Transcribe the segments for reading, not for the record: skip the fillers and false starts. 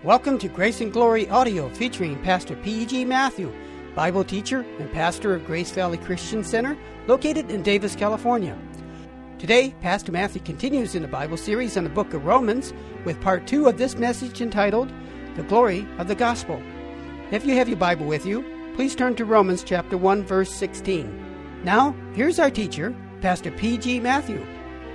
Welcome to Grace and Glory Audio featuring Pastor P.G. Matthew, Bible teacher and pastor of Grace Valley Christian Center, located in Davis, California. Today, Pastor Matthew continues in the Bible series on the book of Romans with part 2 of this message entitled, The Glory of the Gospel. If you have your Bible with you, please turn to Romans chapter 1, verse 16. Now, here's our teacher, Pastor P.G. Matthew.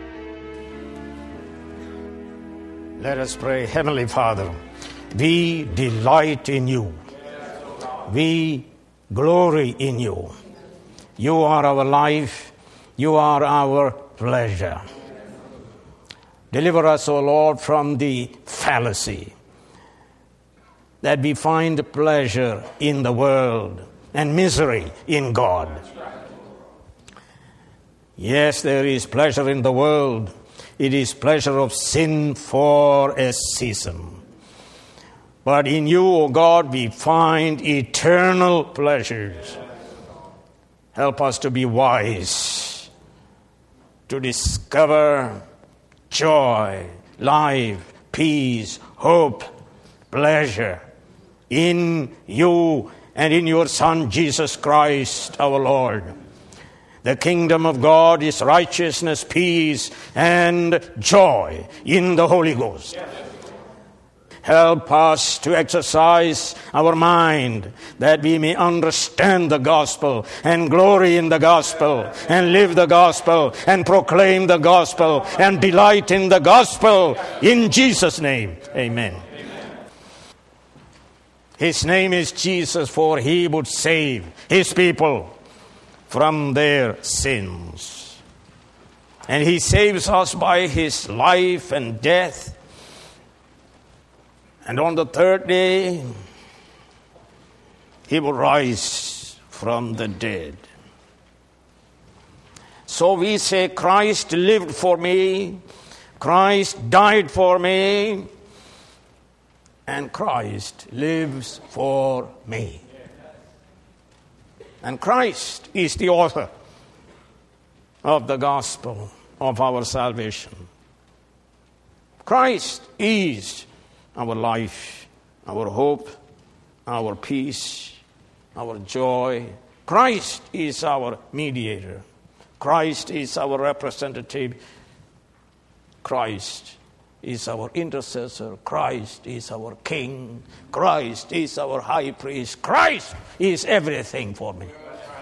Let us pray. Heavenly Father, we delight in you. We glory in you. You are our life. You are our pleasure. Deliver us, O Lord, from the fallacy that we find pleasure in the world and misery in God. Yes, there is pleasure in the world. It is pleasure of sin for a season. But in you, O God, we find eternal pleasures. Help us to be wise, to discover joy, life, peace, hope, pleasure in you and in your Son, Jesus Christ, our Lord. The kingdom of God is righteousness, peace, and joy in the Holy Ghost. Help us to exercise our mind that we may understand the gospel and glory in the gospel and live the gospel and proclaim the gospel and delight in the gospel in Jesus' name. Amen. His name is Jesus, for he would save his people from their sins. And he saves us by his life and death. And on the third day, he will rise from the dead. So we say, Christ lived for me, Christ died for me, and Christ lives for me. And Christ is the author of the gospel of our salvation. Christ is our life, our hope, our peace, our joy. Christ is our mediator. Christ is our representative. Christ is our intercessor. Christ is our king. Christ is our high priest. Christ is everything for me.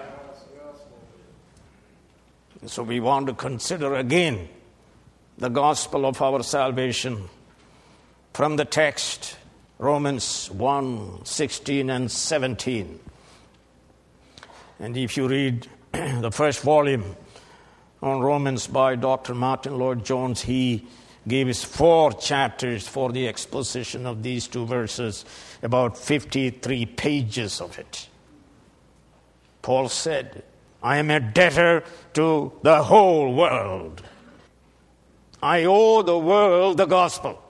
So we want to consider again the gospel of our salvation from the text, Romans 1, 16 and 17. And if you read the first volume on Romans by Dr. Martin Lloyd-Jones, he gives 4 chapters for the exposition of these 2 verses, about 53 pages of it. Paul said, I am a debtor to the whole world. I owe the world the gospel.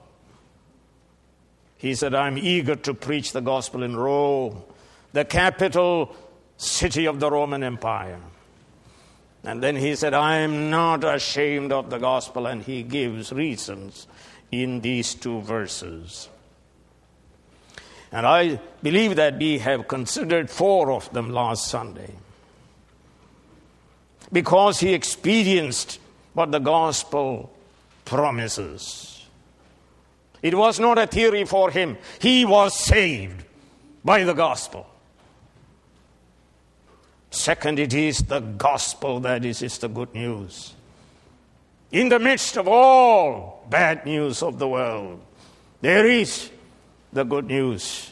He said, I'm eager to preach the gospel in Rome, the capital city of the Roman Empire. And then he said, I am not ashamed of the gospel, and he gives reasons in these 2 verses. And I believe that we have considered 4 of them last Sunday, because he experienced what the gospel promises. It was not a theory for him. He was saved by the gospel. Second, it is the gospel that is the good news. In the midst of all bad news of the world, there is the good news.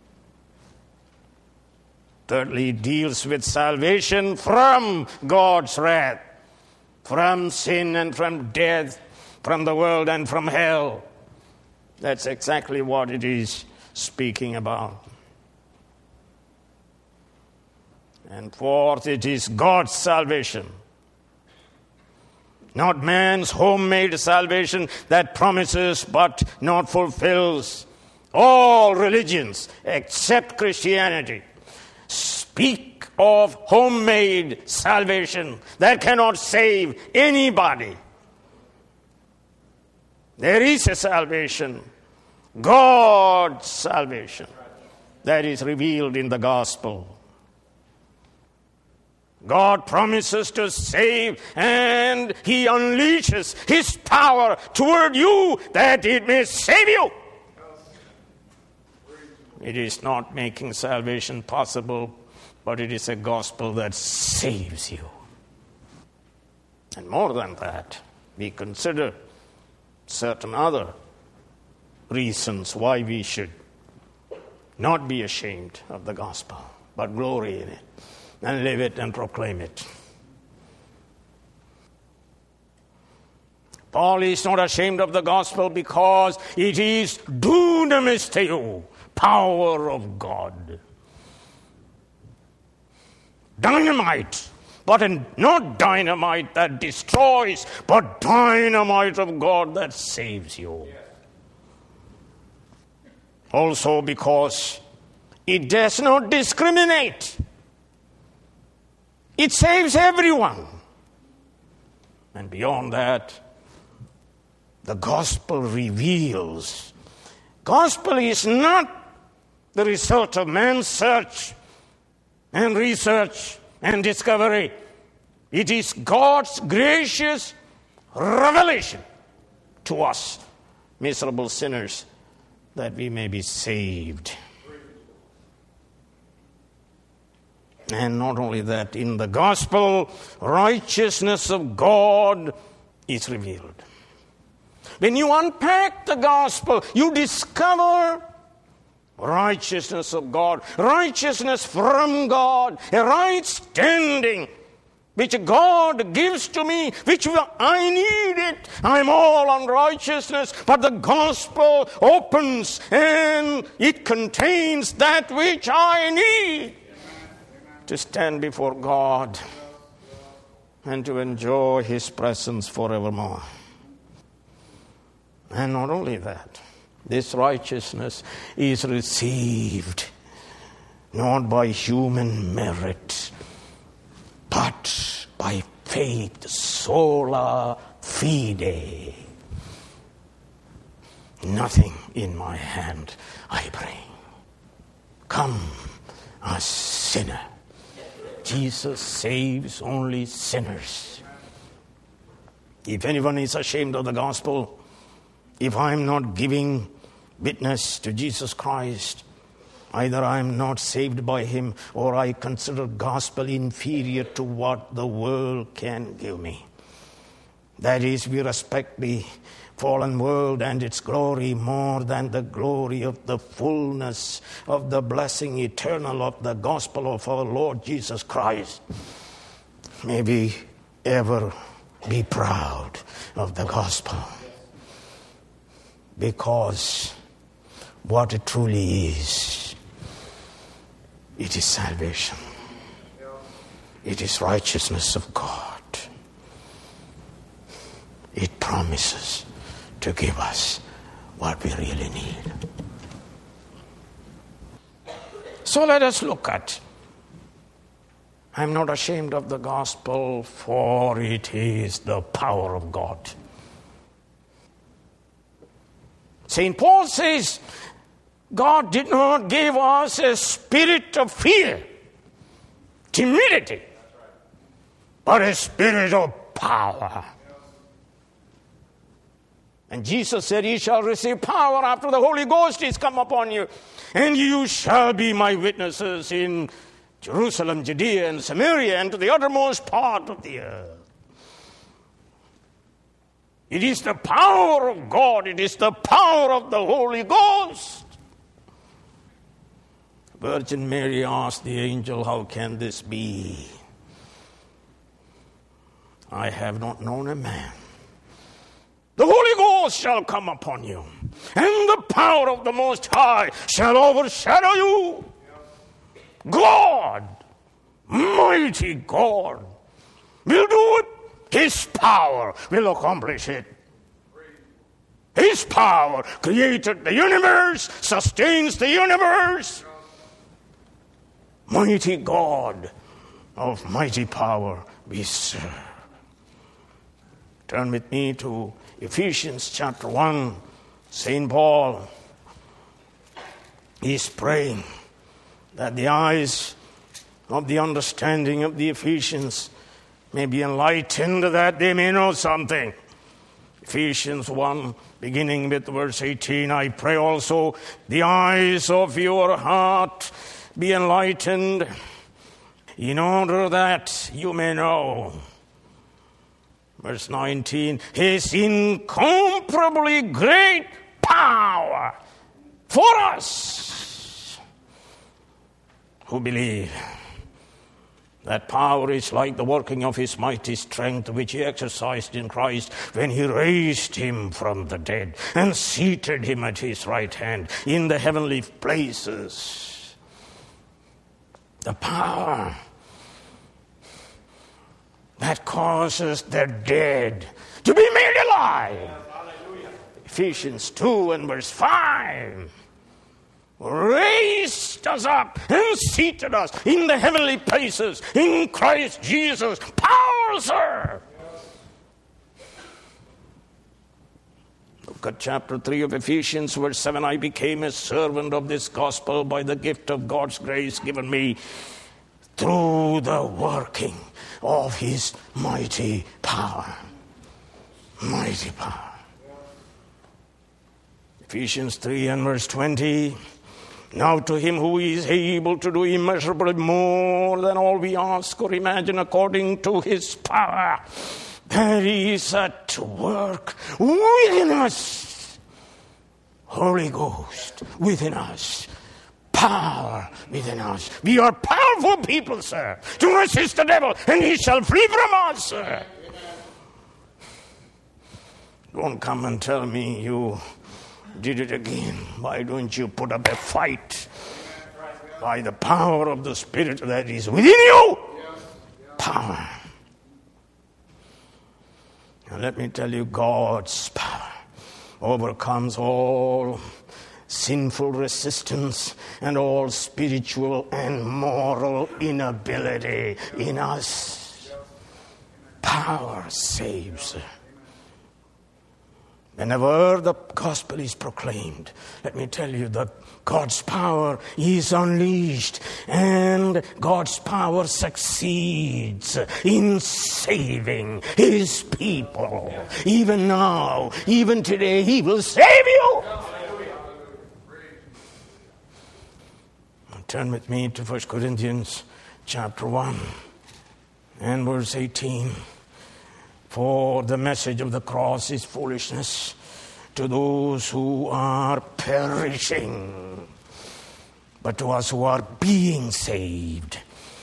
Thirdly, it deals with salvation from God's wrath, from sin and from death, from the world and from hell. That's exactly what it is speaking about. And fourth, it is God's salvation, not man's homemade salvation that promises but not fulfills. All religions except Christianity speak of homemade salvation that cannot save anybody. There is a salvation God's salvation that is revealed in the gospel. God promises to save, and He unleashes His power toward you that it may save you. It is not making salvation possible, but it is a gospel that saves you. And more than that, we consider certain other reasons why we should not be ashamed of the gospel, but glory in it, and live it and proclaim it. Paul is not ashamed of the gospel because it is dunamis theou, power of God. Dynamite, but not dynamite that destroys, but dynamite of God that saves you. Also because it does not discriminate. It saves everyone. And beyond that, the gospel reveals. Gospel is not the result of man's search and research and discovery. It is God's gracious revelation to us, miserable sinners, that we may be saved. And not only that, in the gospel, righteousness of God is revealed. When you unpack the gospel, you discover righteousness of God, righteousness from God, a right standing which God gives to me, which I need it. I'm all unrighteousness, but the gospel opens and it contains that which I need to stand before God and to enjoy His presence forevermore. And not only that, this righteousness is received not by human merit, but by faith, sola fide. Nothing in my hand I bring. Come, a sinner. Jesus saves only sinners. If anyone is ashamed of the gospel, if I'm not giving witness to Jesus Christ, either I am not saved by Him, or I consider gospel inferior to what the world can give me. That is, we respect the fallen world and its glory more than the glory of the fullness of the blessing eternal of the gospel of our Lord Jesus Christ. May we ever be proud of the gospel, because what it truly is, it is salvation. It is righteousness of God. It promises to give us what we really need. So let us look at, I'm not ashamed of the gospel, for it is the power of God. St. Paul says, God did not give us a spirit of fear, timidity, but a spirit of power. And Jesus said, ye shall receive power after the Holy Ghost is come upon you, and you shall be my witnesses in Jerusalem, Judea, and Samaria, and to the uttermost part of the earth. It is the power of God. It is the power of the Holy Ghost. Virgin Mary asked the angel, how can this be? I have not known a man. The Holy Ghost shall come upon you, and the power of the Most High shall overshadow you. God, mighty God, will do it. His power will accomplish it. His power created the universe, sustains the universe. Mighty God of mighty power we serve. Turn with me to Ephesians chapter 1. St. Paul He's praying that the eyes of the understanding of the Ephesians may be enlightened, that they may know something. Ephesians 1, beginning with verse 18, I pray also the eyes of your heart be enlightened, in order that you may know. Verse 19, His incomparably great power for us who believe. That power is like the working of His mighty strength, which He exercised in Christ when He raised Him from the dead and seated Him at His right hand in the heavenly places. The power that causes the dead to be made alive. Ephesians 2 and verse 5. Raised us up and seated us in the heavenly places in Christ Jesus. Power, sir! Look at chapter 3 of Ephesians, verse 7. I became a servant of this gospel by the gift of God's grace given me through the working of His mighty power. Mighty power. Ephesians 3 and verse 20. Now to Him who is able to do immeasurably more than all we ask or imagine, according to His power that is at work within us. Holy Ghost within us. Power within us. We are powerful people, sir, to resist the devil, and he shall flee from us, sir. Don't come and tell me you did it again. Why don't you put up a fight by the power of the Spirit that is within you? Power. Now let me tell you, God's power overcomes all sinful resistance and all spiritual and moral inability in us. Power saves. Whenever the gospel is proclaimed, let me tell you that God's power is unleashed, and God's power succeeds in saving His people. Even now, even today, He will save you. Turn with me to 1 Corinthians chapter 1 and verse 18. For the message of the cross is foolishness to those who are perishing, but to us who are being saved,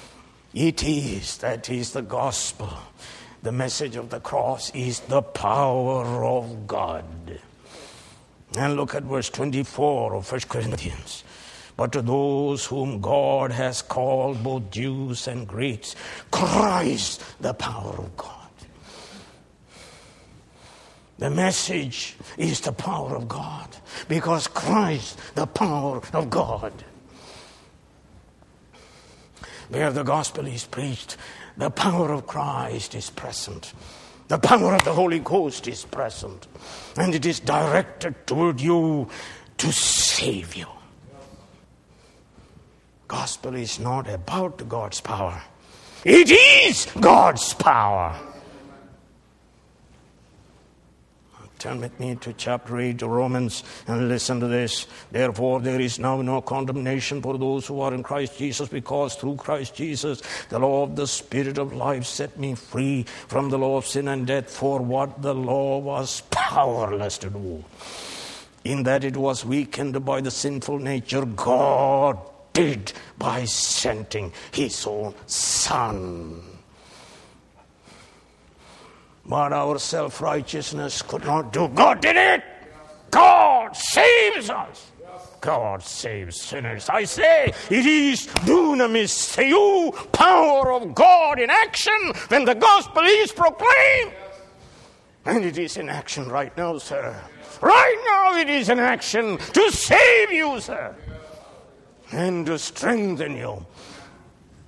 that is the gospel. The message of the cross is the power of God. And look at verse 24 of 1 Corinthians. But to those whom God has called, both Jews and Greeks, Christ, the power of God. The message is the power of God, because Christ, the power of God. Where the gospel is preached, the power of Christ is present. The power of the Holy Ghost is present. And it is directed toward you to save you. Gospel is not about God's power. It is God's power. Turn with me to chapter 8 of Romans and listen to this. Therefore, there is now no condemnation for those who are in Christ Jesus, because through Christ Jesus, the law of the Spirit of life set me free from the law of sin and death. For what the law was powerless to do, in that it was weakened by the sinful nature, God did by sending His own Son. What our self-righteousness could not do, God did it. God saves us. God saves sinners. I say, it is dunamis theou, power of God in action when the gospel is proclaimed. And it is in action right now, sir. Right now it is in action to save you, sir. And to strengthen you.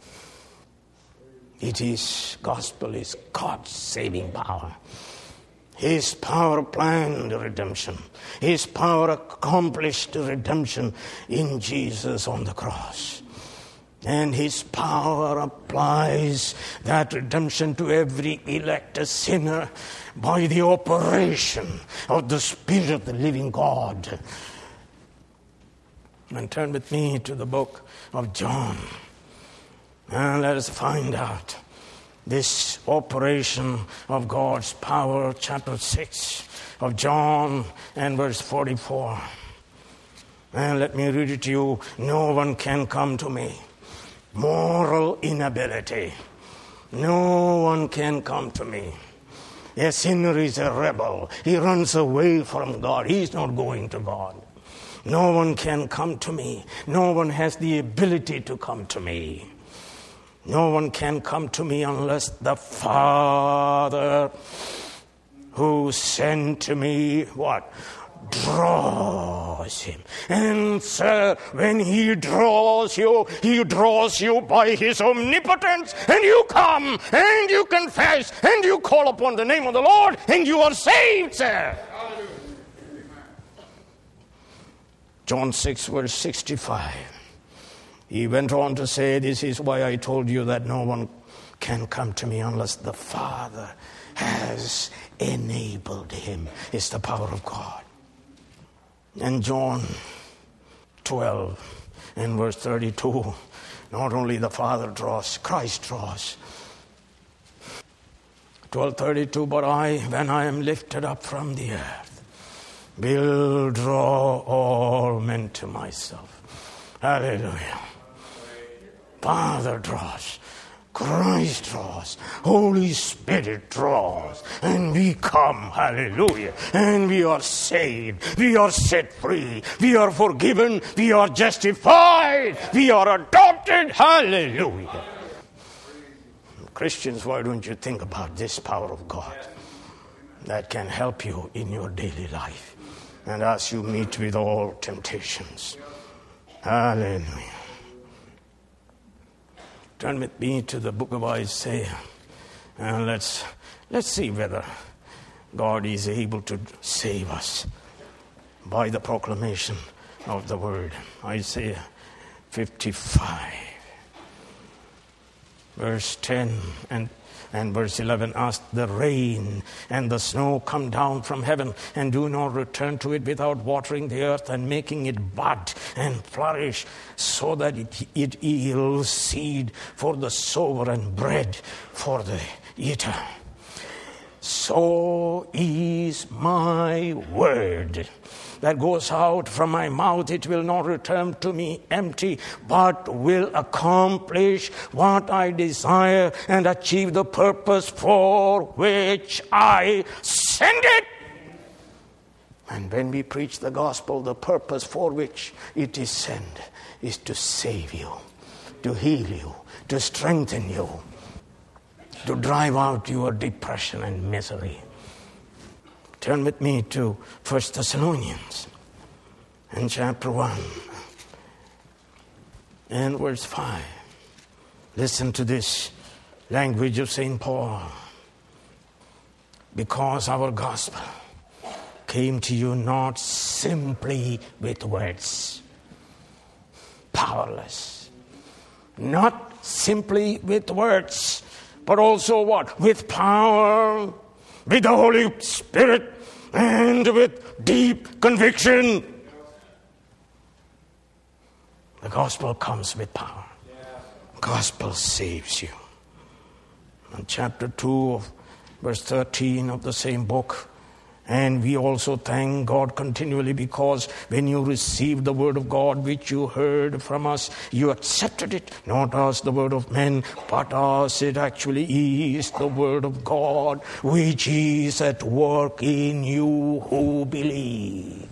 It is, gospel is God's saving power. His power planned redemption. His power accomplished redemption in Jesus on the cross. And His power applies that redemption to every elected sinner by the operation of the Spirit of the living God. And turn with me to the book of John. And let us find out this operation of God's power, chapter 6 of John and verse 44. And let me read it to you. No one can come to me. Moral inability. No one can come to me. A sinner is a rebel. He runs away from God. He's not going to God. No one can come to me. No one has the ability to come to me. No one can come to me unless the Father who sent me, what? Draws him. And sir, when He draws you by His omnipotence, and you come, and you confess, and you call upon the name of the Lord, and you are saved, sir. John 6, verse 65. He went on to say, this is why I told you that no one can come to me unless the Father has enabled him. It's the power of God. And John 12 and verse 32, not only the Father draws, Christ draws. 12:32, but I, when I am lifted up from the earth, will draw all men to myself. Hallelujah. Father draws, Christ draws, Holy Spirit draws, and we come, hallelujah, and we are saved, we are set free, we are forgiven, we are justified, we are adopted, hallelujah. Christians, why don't you think about this power of God that can help you in your daily life and as you meet with all temptations. Hallelujah. Turn with me to the book of Isaiah, and let's see whether God is able to save us by the proclamation of the word. Isaiah 55, verse 10 and verse 11. Ask the rain and the snow come down from heaven, and do not return to it without watering the earth and making it bud and flourish, so that it yields seed for the sower and bread for the eater. So is my word that goes out from my mouth. It will not return to me empty, but will accomplish what I desire and achieve the purpose for which I send it. And when we preach the gospel, the purpose for which it is sent is to save you, to heal you, to strengthen you, to drive out your depression and misery. Turn with me to 1 Thessalonians in chapter 1 and verse 5. Listen to this language of St. Paul. Because our gospel came to you not simply with words, powerless, not simply with words, but also what? With power, with the Holy Spirit, and with deep conviction. The gospel comes with power. The gospel saves you. In chapter 2 of verse 13 of the same book, and we also thank God continually because when you received the word of God which you heard from us, you accepted it, not as the word of men, but as it actually is, the word of God, which is at work in you who believe.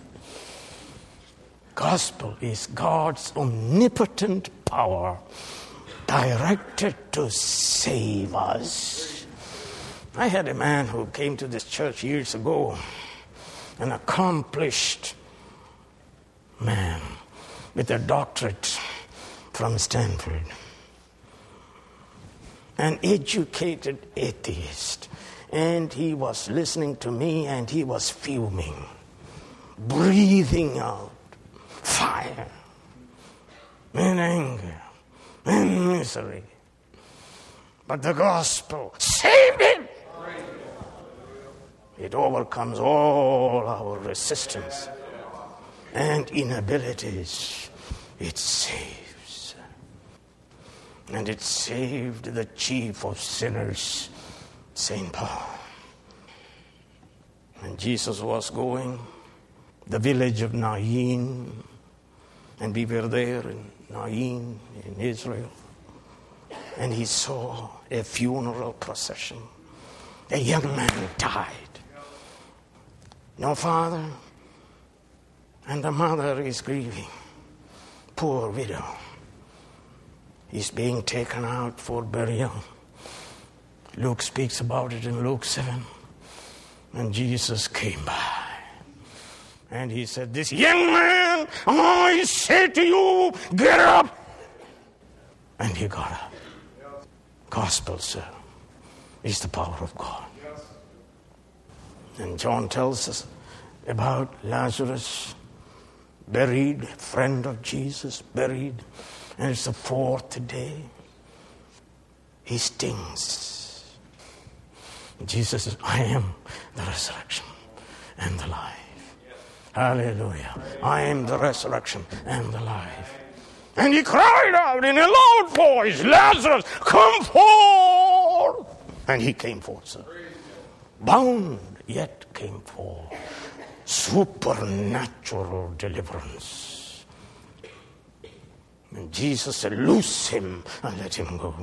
Gospel is God's omnipotent power directed to save us. I had a man who came to this church years ago, an accomplished man with a doctorate from Stanford, an educated atheist, And he was listening to me, and he was fuming, breathing out fire and anger and misery. But the gospel saved him. It overcomes all our resistance and inabilities. It saves. And it saved the chief of sinners, St. Paul. When Jesus was going, the village of Nain, and we were there in Nain, in Israel, and he saw a funeral procession. A young man died. No father, and the mother is grieving. Poor widow. He's being taken out for burial. Luke speaks about it in Luke 7. And Jesus came by. And he said, this young man, I say to you, get up. And he got up. Gospel, sir, is the power of God. And John tells us about Lazarus, buried, friend of Jesus, buried, and it's the fourth day. He stings. Jesus says, I am the resurrection and the life. Hallelujah. I am the resurrection and the life. And he cried out in a loud voice, Lazarus, come forth. And he came forth, sir. Bound, yet came forth. Supernatural deliverance. And Jesus said, loose him and let him go.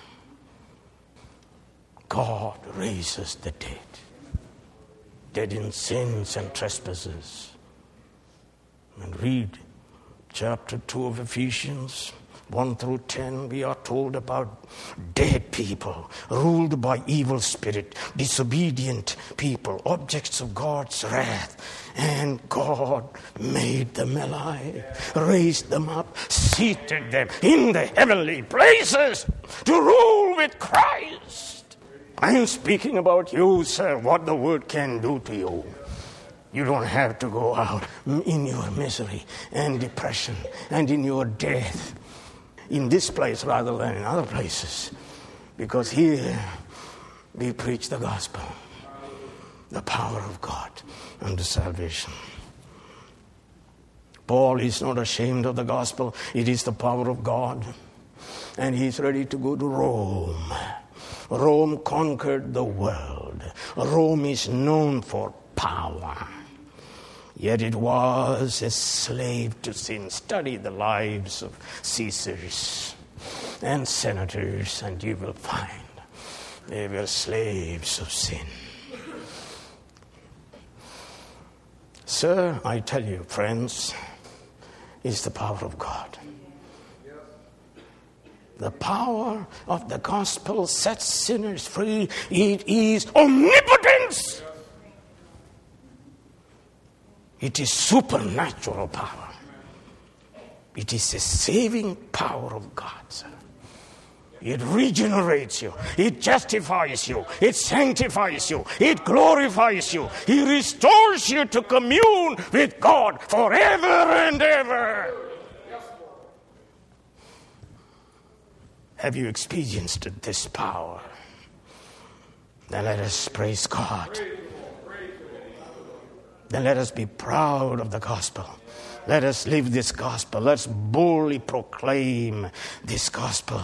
God raises the dead. Dead in sins and trespasses. And read chapter 2 of Ephesians 1 through 10, we are told about dead people, ruled by evil spirit, disobedient people, objects of God's wrath. And God made them alive, raised them up, seated them in the heavenly places to rule with Christ. I am speaking about you, sir, what the word can do to you. You don't have to go out in your misery and depression and in your death in this place rather than in other places. Because here we preach the gospel, the power of God unto salvation. Paul is not ashamed of the gospel. It is the power of God. And he is ready to go to Rome. Rome conquered the world. Rome is known for power. Yet it was a slave to sin. Study the lives of Caesars and senators, and you will find they were slaves of sin. Sir, I tell you, friends, is the power of God. The power of the gospel sets sinners free. It is omnipotence. It is supernatural power. It is a saving power of God, sir. It regenerates you. It justifies you. It sanctifies you. It glorifies you. It restores you to commune with God forever and ever. Have you experienced this power? Then let us praise God. Then let us be proud of the gospel. Let us live this gospel. Let's boldly proclaim this gospel.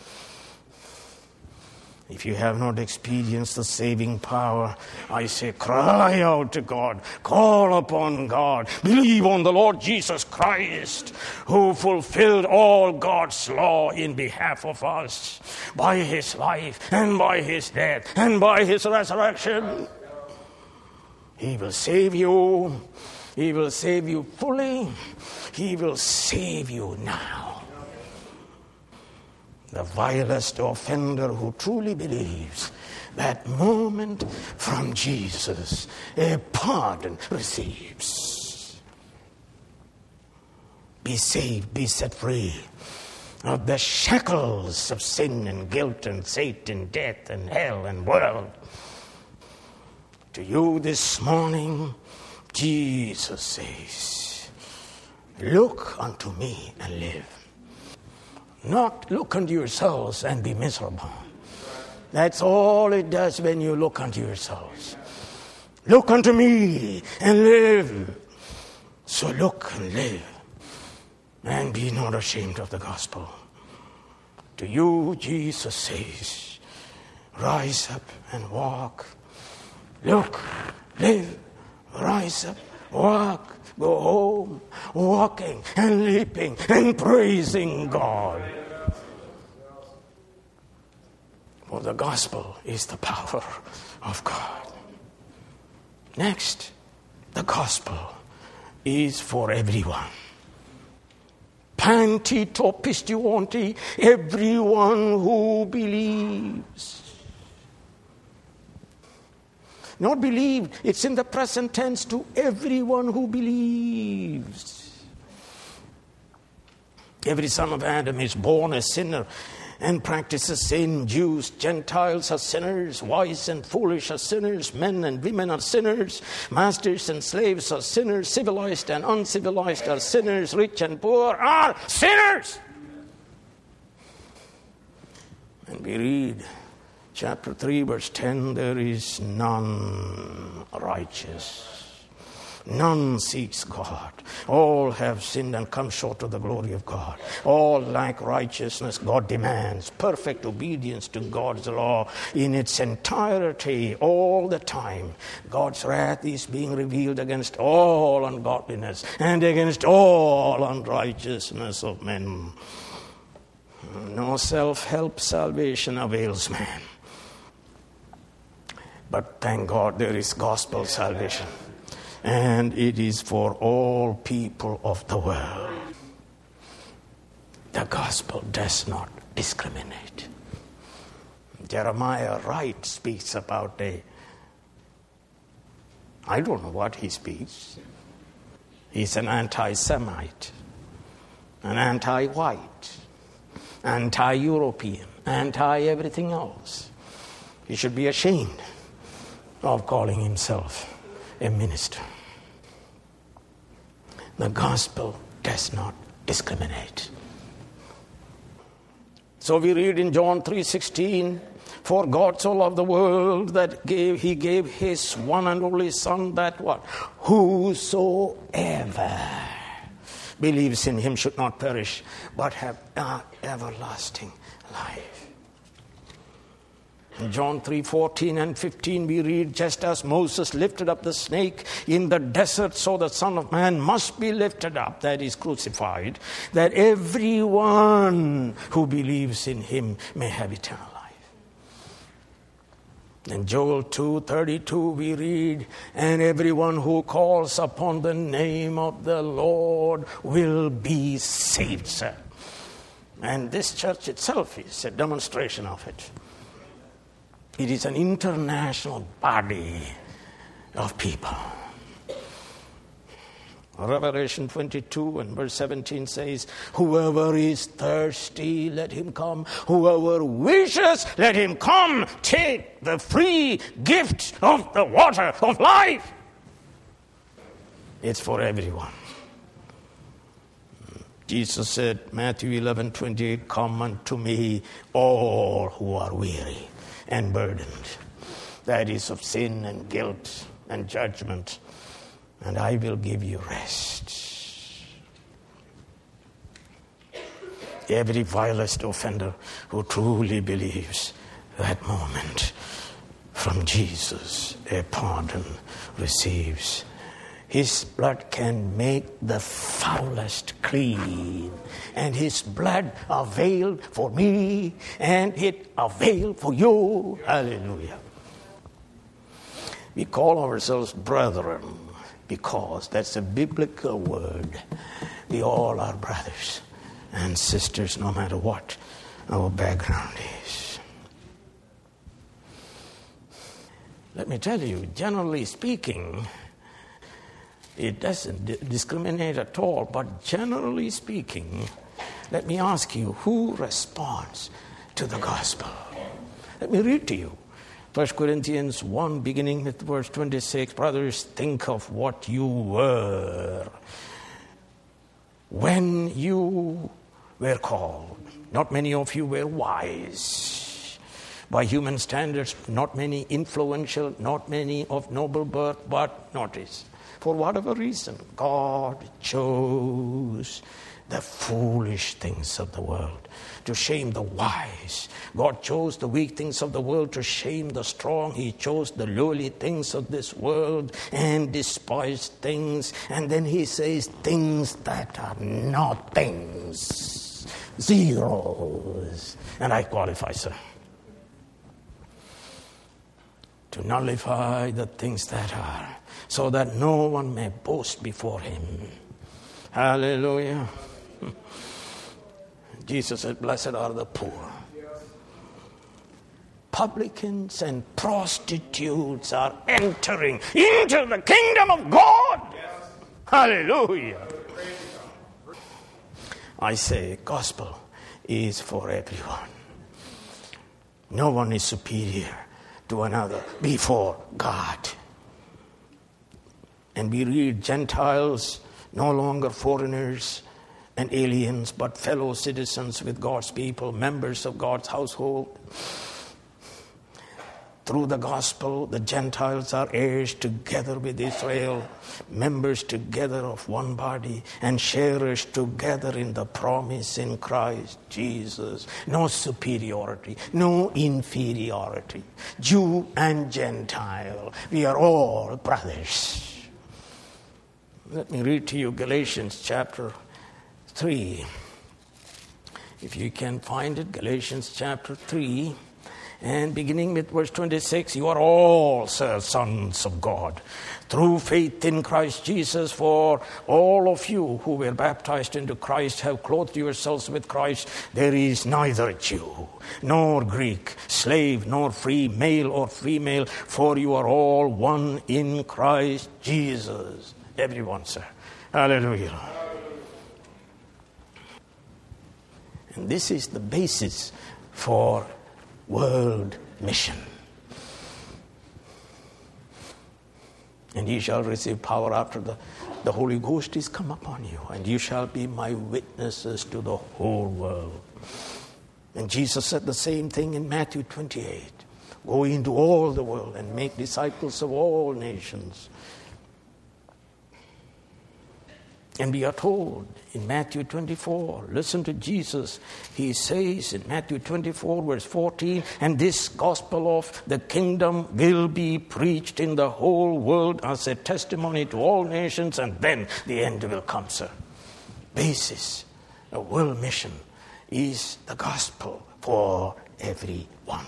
If you have not experienced the saving power, I say, cry out to God. Call upon God. Believe on the Lord Jesus Christ, who fulfilled all God's law in behalf of us by his life and by his death and by his resurrection. He will save you. He will save you fully. He will save you now. The vilest offender who truly believes, that moment from Jesus, a pardon receives. Be saved, be set free of the shackles of sin and guilt and Satan, death and hell and world. To you this morning, Jesus says, look unto me and live. Not look unto yourselves and be miserable. That's all it does when you look unto yourselves. Look unto me and live. So look and live, and be not ashamed of the gospel. To you, Jesus says, rise up and walk. Look, live, rise up, walk, go home, walking and leaping and praising God. For the gospel is the power of God. Next, the gospel is for everyone. Panti to pistuonti, everyone who believes. Not believed, it's in the present tense, to everyone who believes. Every son of Adam is born a sinner and practices sin. Jews, Gentiles are sinners. Wise and foolish are sinners. Men and women are sinners. Masters and slaves are sinners. Civilized and uncivilized are sinners. Rich and poor are sinners. And we read chapter 3, verse 10, there is none righteous. None seeks God. All have sinned and come short of the glory of God. All lack righteousness. God demands perfect obedience to God's law in its entirety all the time. God's wrath is being revealed against all ungodliness and against all unrighteousness of men. No self-help salvation avails man. But thank God there is gospel salvation. And it is for all people of the world. The gospel does not discriminate. Jeremiah Wright speaks about I don't know what he speaks. He's an anti-Semite, an anti-white, anti-European, anti-everything else. He should be ashamed of calling himself a minister. The gospel does not discriminate. So we read in John 3:16, for God so loved the world that he gave his one and only Son, that what? Whosoever believes in him should not perish, but have everlasting life. In John 3:14 and 15 we read, just as Moses lifted up the snake in the desert, so the Son of Man must be lifted up, that is crucified, that everyone who believes in him may have eternal life. In Joel 2:32 we read, and everyone who calls upon the name of the Lord will be saved, sir. And this church itself is a demonstration of it. It is an international body of people. Revelation 22 and verse 17 says, whoever is thirsty, let him come. Whoever wishes, let him come. Take the free gift of the water of life. It's for everyone. Jesus said, Matthew 11:28, come unto me, all who are weary and burdened, that is of sin and guilt and judgment, and I will give you rest. Every vilest offender who truly believes that moment from Jesus, a pardon receives. His blood can make the foulest clean. And his blood availed for me, and it availed for you. Hallelujah. We call ourselves brethren because that's a biblical word. We all are brothers and sisters, no matter what our background is. Let me tell you, generally speaking, it doesn't discriminate at all, but generally speaking, let me ask you, who responds to the gospel? Let me read to you 1 Corinthians 1, beginning with verse 26, brothers, think of what you were when you were called. Not many of you were wise. By human standards, not many influential, not many of noble birth, but notice, for whatever reason, God chose the foolish things of the world to shame the wise. God chose the weak things of the world to shame the strong. He chose the lowly things of this world and despised things. And then he says things that are not things. Zeros. And I qualify, sir. To nullify the things that are, so that no one may boast before him. Hallelujah. Jesus said, blessed are the poor. Publicans and prostitutes are entering into the kingdom of God. Hallelujah. I say, gospel is for everyone. No one is superior to another before God. And we read Gentiles, no longer foreigners and aliens, but fellow citizens with God's people, members of God's household. Through the gospel, the Gentiles are heirs together with Israel, members together of one body, and sharers together in the promise in Christ Jesus. No superiority, no inferiority. Jew and Gentile, we are all brothers. Let me read to you Galatians chapter 3. If you can find it, Galatians chapter 3. And beginning with verse 26, you are all sons of God through faith in Christ Jesus. For all of you who were baptized into Christ have clothed yourselves with Christ. There is neither Jew nor Greek, slave nor free, male or female, for you are all one in Christ Jesus. Everyone, sir. Hallelujah. And this is the basis for world mission. And ye shall receive power after the Holy Ghost is come upon you, and you shall be my witnesses to the whole world. And Jesus said the same thing in Matthew 28. Go into all the world and make disciples of all nations. And we are told in Matthew 24, listen to Jesus. He says in Matthew 24, verse 14, and this gospel of the kingdom will be preached in the whole world as a testimony to all nations, and then the end will come, sir. Basis of world mission is the gospel for everyone.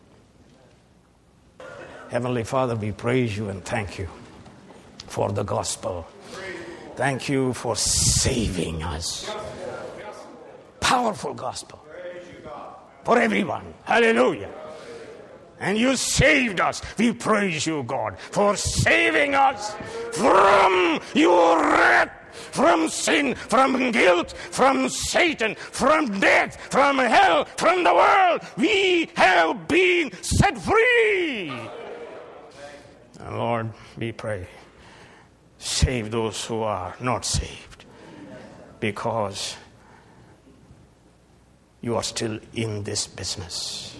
Heavenly Father, we praise you and thank you for the gospel. Thank you for saving us. Powerful gospel for everyone. Hallelujah. And you saved us. We praise you, God, for saving us from your wrath, from sin, from guilt, from Satan, from death, from hell, from the world. We have been set free. And Lord, we pray, save those who are not saved, because you are still in this business.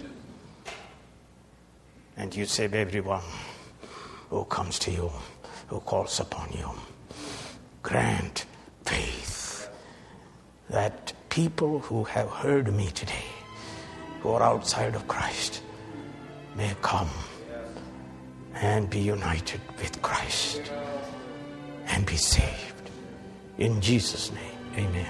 And you save everyone who comes to you, who calls upon you. Grant faith that people who have heard me today, who are outside of Christ, may come and be united with Christ and be saved. In Jesus' name, amen.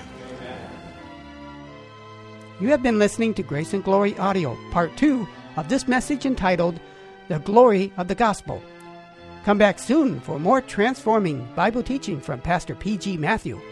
You have been listening to Grace and Glory Audio, Part 2 of this message entitled, The Glory of the Gospel. Come back soon for more transforming Bible teaching from Pastor P.G. Matthew.